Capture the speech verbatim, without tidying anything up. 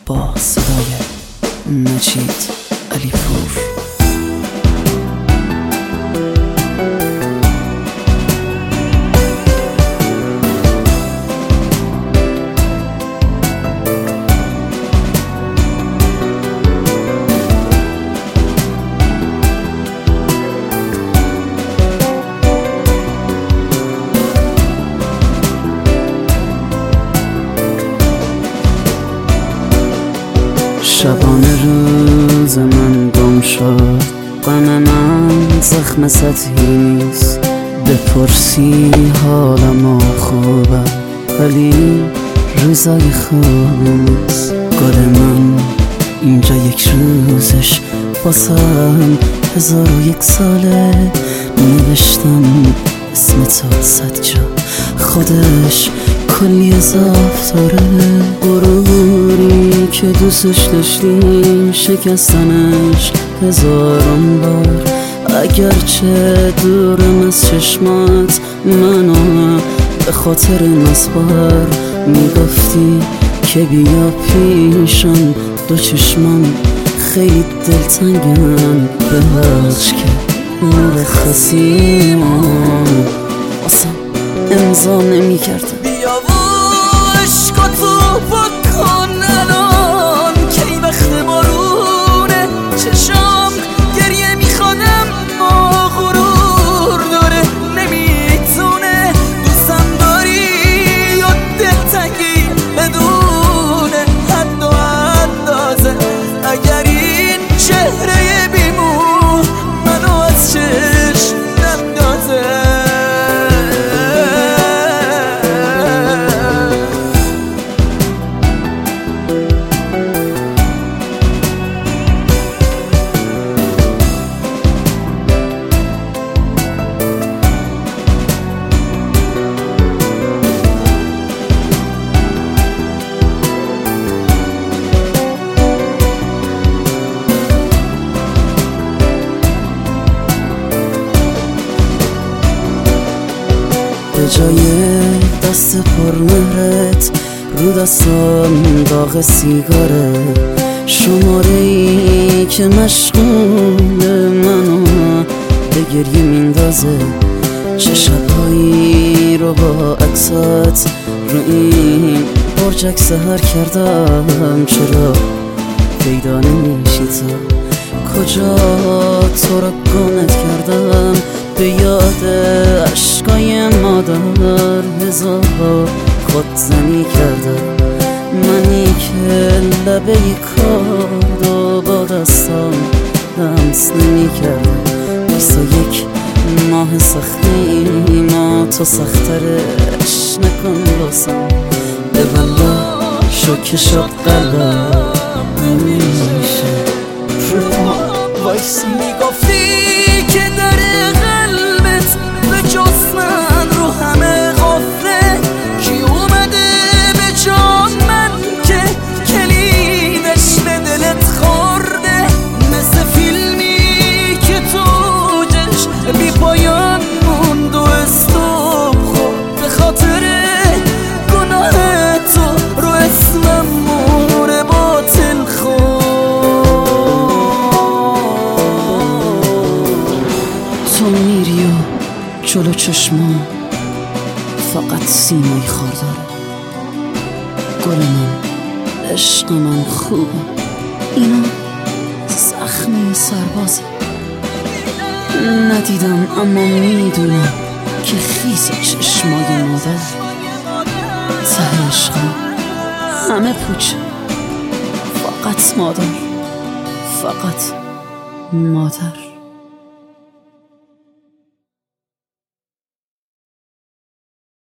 با صدای مجید علیپور. شبانه روز من گم شد، غم من زخم سطحی نیست. بپرسی حالم خوبم ولی روزای خوب نیست. گل من اینجا یک روزش واسم هزار و یک ساله. نوشتم اسم تو صد جا، خودش کلی اضاف داره. غروری که دوستش داشتیم شکستنش هزاران بار. اگرچه دورم از چشمات منو به خاطر نسبار میگفتی که بیا پیشم، دو چشمم خیلی دلتنگم. ببخش که مرخصیمو واسم امضا نمی کردم. بیا و عشقاتو بکن الان کی وقت بارونه. چشام گریه میخوادم ما غرور داره نمیتونه. دوستم داری یا دلتنگی بدون حد و اندازه. اگر این چهره بیمو منو از چشم نندازه. به جای دست پرمهرت رو دستم داغ سیگاره. شماره ای که مشغول منو به گریه میندازه. چه شبهایی رو با عکسات رو این برجک سهر کردم. چرا پیدا نمیشی تو؟ کجا تو رو گمت کردم؟ به یاد عشقای مادر هزار خودزنی کردم. منی که لبه کارو با دستم لمس نمی کردم. واسه یک ماه سختی ما تو سخترش نکن واسم. به والله شوکه شد قلبم نمیشه رو وایسی. میگفتی که در قلبت به جز من رو همه غفله. کی اومده به جان من که کلیدش به دلت خورده. مثل فیلمی که توجش بی پایان موند و استوب خورد. به خاطر گناه تو رو اسمم مور باطل خورد. تو میری و جلو چشمام فقط سیمای خار داره. گل من عشق من خوبه، اینا زخمی سربازه. ندیدم اما میدونم که خیس چشمای مادر. ته عشقم همه پوچه، فقط مادر، فقط مادر.